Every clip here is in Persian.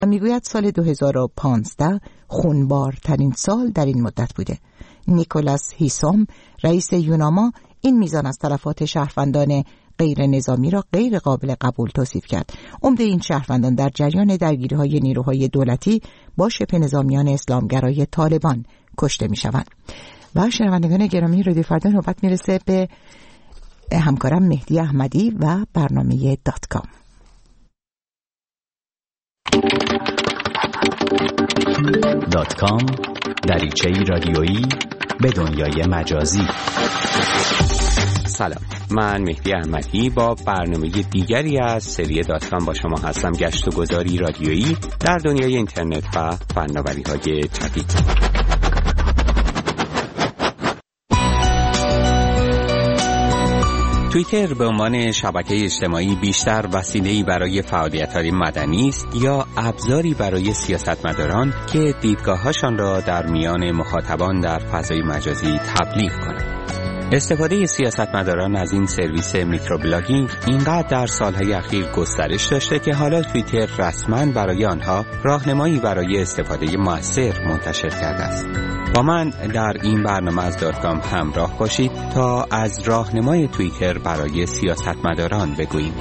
و میگوید سال 2015 خونبارترین سال در این مدت بوده. نیکولاس هیسوم رئیس یوناما این میزان از تلفات شهروندان غیر نظامی را غیر قابل قبول توصیف کرد. عمده این شهروندان در جریان درگیری‌های نیروهای دولتی با شبه نظامیان اسلامگرای طالبان کشته می‌شوند. و شنوندگان گرامی، رادیو فردا نوبت میرسه به همکارم مهدی احمدی و برنامه .com. .com دریچه‌ای رادیویی به دنیای مجازی. سلام، من مهدی احمدی با برنامه دیگری از سری .com با شما هستم. گشت و گذاری رادیویی در دنیای اینترنت و فناوری‌های جدید. توییتر به عنوان شبکه اجتماعی بیشتر وسیله‌ای برای فعالیت‌های مدنی است یا ابزاری برای سیاستمداران که دیدگاه‌هاشان را در میان مخاطبان در فضای مجازی تبلیغ کنند. استفاده سیاستمداران از این سرویس میکروبلاگینگ اینقدر در سالهای اخیر گسترش داشته که حالا توییتر رسما برای آنها راهنمایی برای استفاده مؤثر منتشر کرده است. با من در این برنامه از .com همراه باشید تا از راهنمای توییتر برای سیاستمداران بگوییم.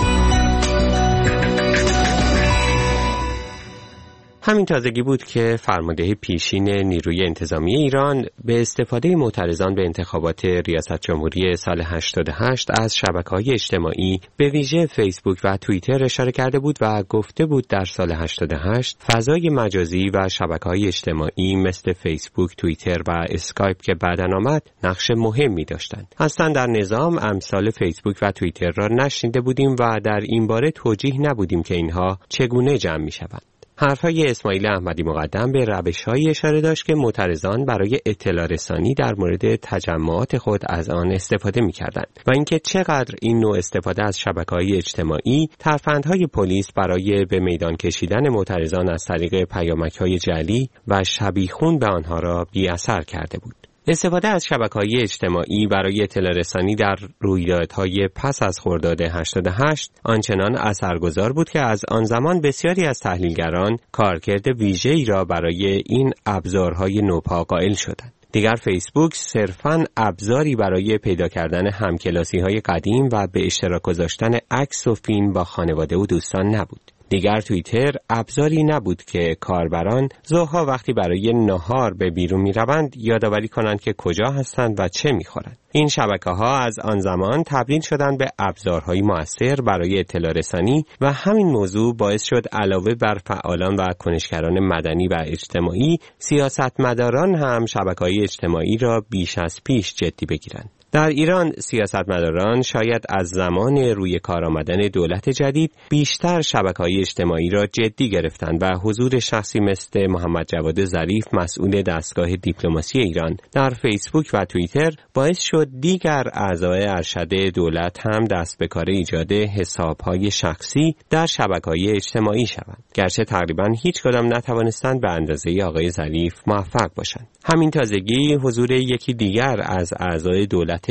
همین تازگی بود که فرمانده پیشین نیروی انتظامی ایران به استفاده معترضان به انتخابات ریاست جمهوری سال 88 از شبکه‌های اجتماعی به ویژه فیسبوک و توییتر اشاره کرده بود و گفته بود در سال 88 فضای مجازی و شبکه‌های اجتماعی مثل فیسبوک، توییتر و اسکایپ که بعداً آمد نقش مهمی داشتند. اصلا در نظام امثال فیسبوک و توییتر را نشنیده بودیم و در این باره توجیه نبودیم که اینها چگونه جمع می‌شوند. حرفهای اسماعیل احمدی مقدم به روش‌هایی اشاره داشت که معترضان برای اطلاع رسانی در مورد تجمعات خود از آن استفاده می‌کردند و اینکه چقدر این نوع استفاده از شبکه‌های اجتماعی ترفندهای پلیس برای به میدان کشیدن معترضان از طریق پیامک‌های جعلی و شبیخون به آنها را بی‌اثر کرده بود. استفاده از شبکه‌های اجتماعی برای اطلاع رسانی در رویدادهای پس از خرداد 88 آنچنان اثرگذار بود که از آن زمان بسیاری از تحلیلگران کارکرد ویژه‌ای را برای این ابزارهای نوپا قائل شدند. دیگر فیسبوک صرفاً ابزاری برای پیدا کردن همکلاسی‌های قدیم و به اشتراک گذاشتن عکس و فیلم با خانواده و دوستان نبود. دیگر توییتر ابزاری نبود که کاربران ظهرها وقتی برای نهار به بیرون می روند یادآوری کنند که کجا هستند و چه می خورند. این شبکه‌ها از آن زمان تبدیل شدند به ابزارهای مؤثر برای اطلاع رسانی و همین موضوع باعث شد علاوه بر فعالان و کنشگران مدنی و اجتماعی، سیاستمداران هم شبکه‌های اجتماعی را بیش از پیش جدی بگیرند. در ایران سیاستمداران شاید از زمان روی کار آمدن دولت جدید بیشتر شبکه‌های اجتماعی را جدی گرفتند و حضور شخصی مثل محمد جواد ظریف مسئول دستگاه دیپلماسی ایران در فیسبوک و توییتر باعث شد دیگر اعضای ارشد دولت هم دست به کار ایجاد حساب‌های شخصی در شبکه‌های اجتماعی شوند، گرچه تقریباً هیچ کدام نتوانستند به اندازه آقای ظریف موفق باشند. همین تازگی حضور یکی دیگر از اعضای دولت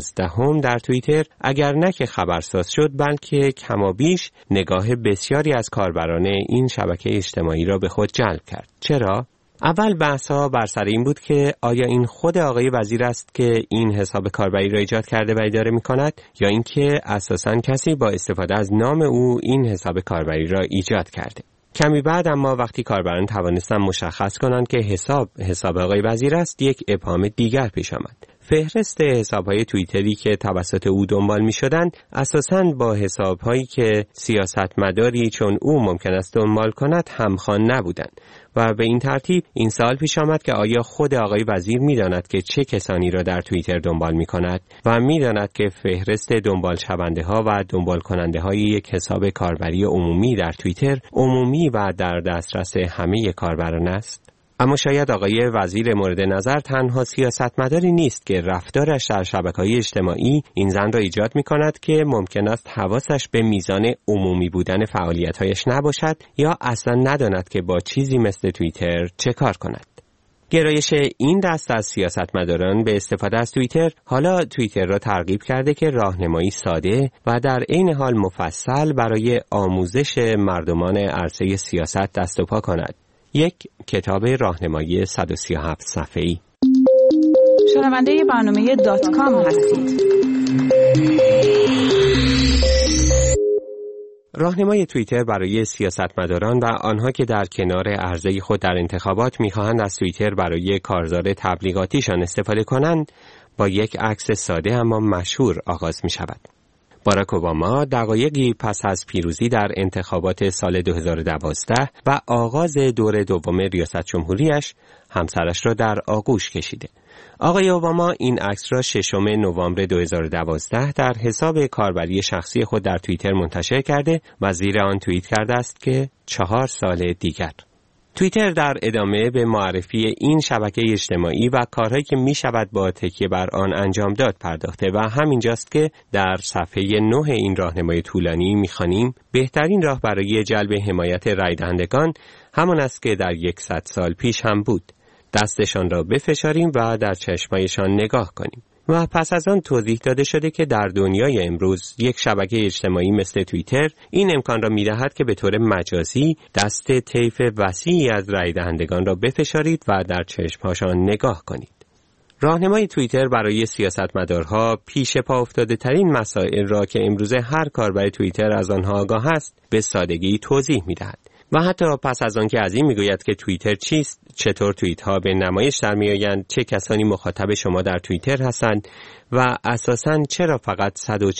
11 در توییتر اگر نه که خبرساز شد بلکه کمابیش نگاه بسیاری از کاربران این شبکه اجتماعی را به خود جلب کرد. چرا؟ اول بحث‌ها بر سر این بود که آیا این خود آقای وزیر است که این حساب کاربری را ایجاد کرده و اداره می‌کند یا اینکه اساساً کسی با استفاده از نام او این حساب کاربری را ایجاد کرده. کمی بعد اما وقتی کاربران توانستند مشخص کنند که حساب آقای وزیر است، یک ابهام دیگر پیش آمد. فهرست حساب‌های توییتری که توسط او دنبال می‌شدند اساساً با حساب‌هایی که سیاستمداری چون او ممکن است دنبال کند همخوان نبودند و به این ترتیب این سوال پیش آمد که آیا خود آقای وزیر می‌داند که چه کسانی را در توییتر دنبال می‌کند و می‌داند که فهرست دنبال شونده‌ها و دنبال کننده‌های یک حساب کاربری عمومی در توییتر عمومی و در دسترس همه کاربران است؟ اما شاید آقای وزیر مورد نظر تنها سیاستمداری نیست که رفتارش در شبکه‌های اجتماعی این زن را ایجاد می‌کند که ممکن است حواسش به میزان عمومی بودن فعالیت‌هایش نباشد یا اصلا نداند که با چیزی مثل توییتر چه کار کند. گرایش این دست از سیاستمداران به استفاده از توییتر حالا توییتر را ترغیب کرده که راهنمایی ساده و در عین حال مفصل برای آموزش مردمان عرصه سیاست دست و پا کند. یک کتاب راهنمایی 137 صفحه‌ای. شنونده برنامه .com هستید. راهنمای توییتر برای سیاستمداران و آنها که در کنار عرضه خود در انتخابات می‌خواهند از توییتر برای کارزار تبلیغاتیشان استفاده کنند، با یک عکس ساده اما مشهور آغاز می‌شود. باراک اوباما دقایقی پس از پیروزی در انتخابات سال 2012 و آغاز دور دوم ریاست جمهوریش همسرش را در آغوش کشیده. آقای اوباما این عکس را 6 نوامبر 2012 در حساب کاربری شخصی خود در توییتر منتشر کرده و زیر آن توییت کرده است که 4 سال دیگر. توییتر در ادامه به معرفی این شبکه اجتماعی و کارهایی که می شود با تکیه بر آن انجام داد پرداخته و همینجاست که در صفحه 9 این راهنمای طولانی می خوانیم بهترین راه برای جلب حمایت رای دهندگان همان است که در 100 سال پیش هم بود. دستشان را بفشاریم و در چشمایشان نگاه کنیم. و پس از آن توضیح داده شده که در دنیای امروز یک شبکه اجتماعی مثل توییتر این امکان را می‌دهد که به طور مجازی دست طیف وسیعی از رای دهندگان را بفشارید و در چشمهاشان نگاه کنید. راهنمای توییتر برای سیاستمدارها پیش پا افتاده ترین مسائل را که امروزه هر کاربر توییتر از آنها آگاه است به سادگی توضیح می‌دهد. و حتی پس از آن که از این میگوید که توییتر چیست، چطور توییت ها به نمایش در میآیند، چه کسانی مخاطب شما در توییتر هستند و اساساً چرا فقط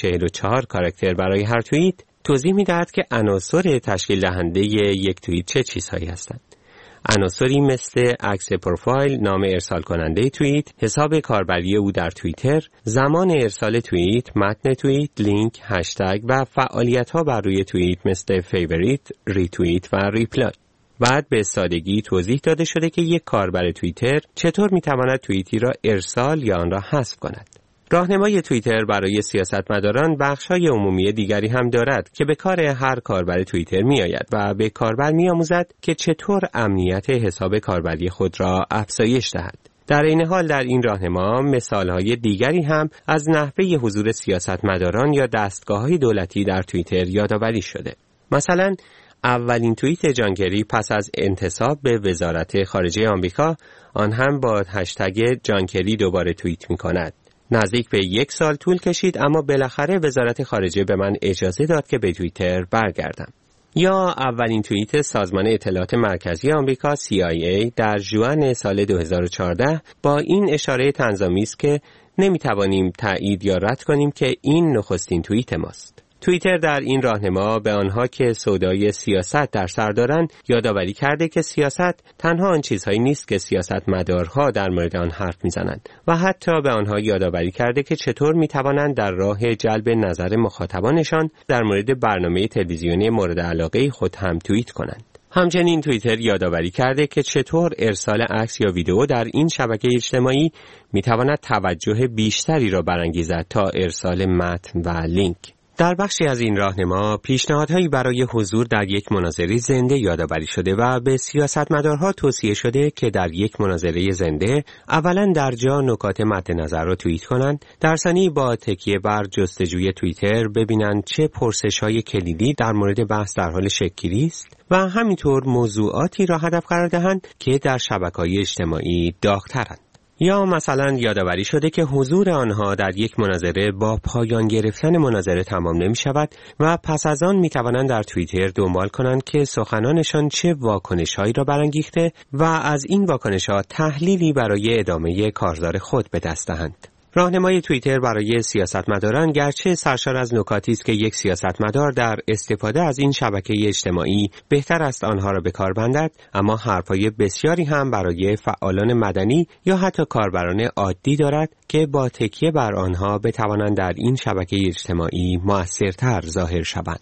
144 کاراکتر برای هر توییت، توضیح میدهد که عناصر تشکیل دهنده یک توییت چه چیزهایی هستند. عناصری مثل عکس پروفایل، نام ارسال کننده توییت، حساب کاربری او در توییتر، زمان ارسال توییت، متن توییت، لینک، هشتگ و فعالیت‌ها بر روی توییت مثل فیوریت، ریتوییت و ریپلای. بعد به سادگی توضیح داده شده که یک کاربر توییتر چطور می‌تواند توییتی را ارسال یا آن را حذف کند. راهنمای توییتر برای سیاستمداران بخش‌های عمومی دیگری هم دارد که به کار هر کاربر توییتر می‌آید و به کاربر می‌آموزد که چطور امنیت حساب کاربری خود را افزایش دهد. در این حال در این راهنما مثال‌های دیگری هم از نحوه حضور سیاستمداران یا دستگاه‌های دولتی در توییتر یادآوری شده. مثلا اولین توییت جان کری پس از انتصاب به وزارت خارجه آمریکا، آن هم با هشتگ جان کری دوباره توییت می‌کند. نزدیک به 1 سال طول کشید اما بالاخره وزارت خارجه به من اجازه داد که به توییتر برگردم. یا اولین توییت سازمان اطلاعات مرکزی آمریکا CIA در ژوئن سال 2014 با این اشاره طنزآمیز که نمیتوانیم تایید یا رد کنیم که این نخستین توییت ماست. توییتر در این راهنما به آنها که سودای سیاست در سر دارند یادآوری کرده که سیاست تنها آن چیزهایی نیست که سیاستمدارها در مورد آن حرف میزنند و حتی به آنها یادآوری کرده که چطور میتوانند در راه جلب نظر مخاطبانشان در مورد برنامه تلویزیونی مورد علاقه خود هم توییت کنند. همچنین توییتر یادآوری کرده که چطور ارسال عکس یا ویدئو در این شبکه اجتماعی میتواند توجه بیشتری را برانگیزد تا ارسال متن و لینک. در بخشی از این راهنما پیشنهادهایی برای حضور در یک مناظره زنده یادآوری شده و به سیاستمدارها توصیه شده که در یک مناظره زنده اولا در جا نکات مد نظر را توییت کنند، در ثانی با تکیه بر جستجوی توییتر ببینند چه پرسش‌های کلیدی در مورد بحث در حال شکل‌گیری است و همینطور موضوعاتی را هدف قرار دهند که در شبکه‌های اجتماعی داغ‌ترند. یا مثلا یادآوری شده که حضور آنها در یک مناظره با پایان گرفتن مناظره تمام نمی شود و پس از آن می توانند در توییتر دنبال کنند که سخنانشان چه واکنش‌هایی را برانگیخته و از این واکنش‌ها تحلیلی برای ادامه کارزار خود به دست دهند. راهنمای توییتر برای سیاستمداران گرچه سرشار از نکاتی است که یک سیاستمدار در استفاده از این شبکه اجتماعی بهتر است آنها را به کار بندد، اما حرفای بسیاری هم برای فعالان مدنی یا حتی کاربران عادی دارد که با تکیه بر آنها بتوانند در این شبکه اجتماعی مؤثرتر ظاهر شوند.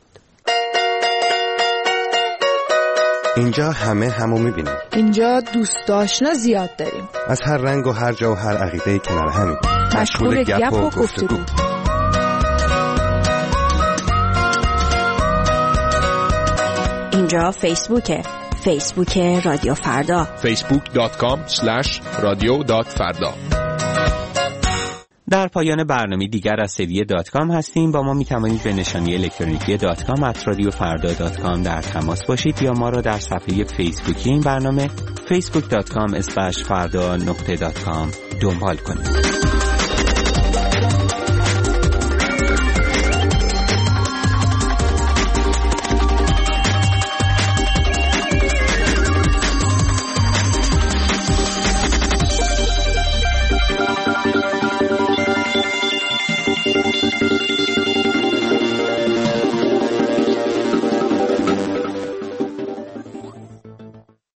اینجا همو میبینیم. اینجا دوست آشنا زیاد داریم. از هر رنگ و هر جا و هر عقیده کنار همیم. مشغول گپ و گفتگو. اینجا فیسبوکه. فیسبوک رادیو فردا، facebook.com/radio.farda. در پایان برنامه دیگر از سری .com هستیم. با ما میتوانید به نشانی الکترونیکی .com@radiofarda.com در تماس باشید یا ما را در صفحه فیسبوکی این برنامه facebook.com/farda.com دنبال کنید.